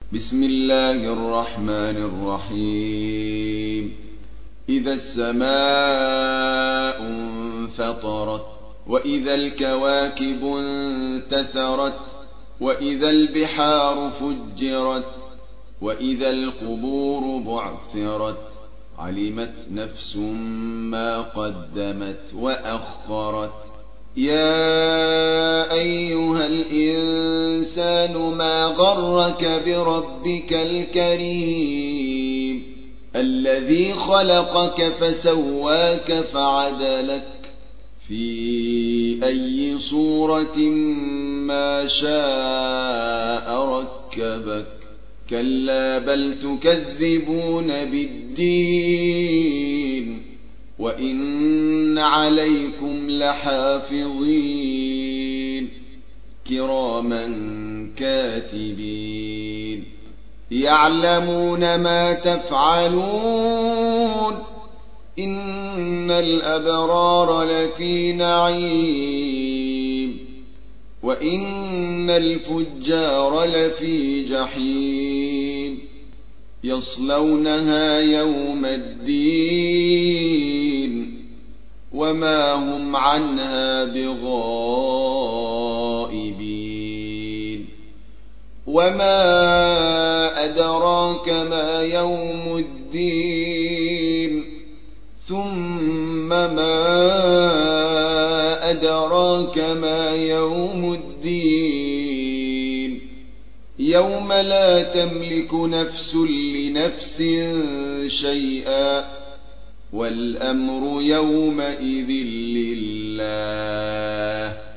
بسم الله الرحمن الرحيم. إذا السماء انفطرت، وإذا الكواكب انتثرت، وإذا البحار فجرت، وإذا القبور بعثرت، علمت نفس ما قدمت وأخرت. يا أيها الإنسان ما غرك بربك الكريم الذي خلقك فسواك فعدلك في أي صورة ما شاء ركبك. كلا بل تكذبون بالدين، وإن عليكم لحافظين كراما كاتبين يعلمون ما تفعلون. إن الأبرار لفي نعيم، وإن الفجار لفي جحيم، يصلونها يوم الدين وما هم عنها بغائبين. وما أدراك ما يوم الدين، ثم ما أدراك ما يوم الدين. يوم لا تملك نفس لنفس شيئا، والأمر يومئذ لله.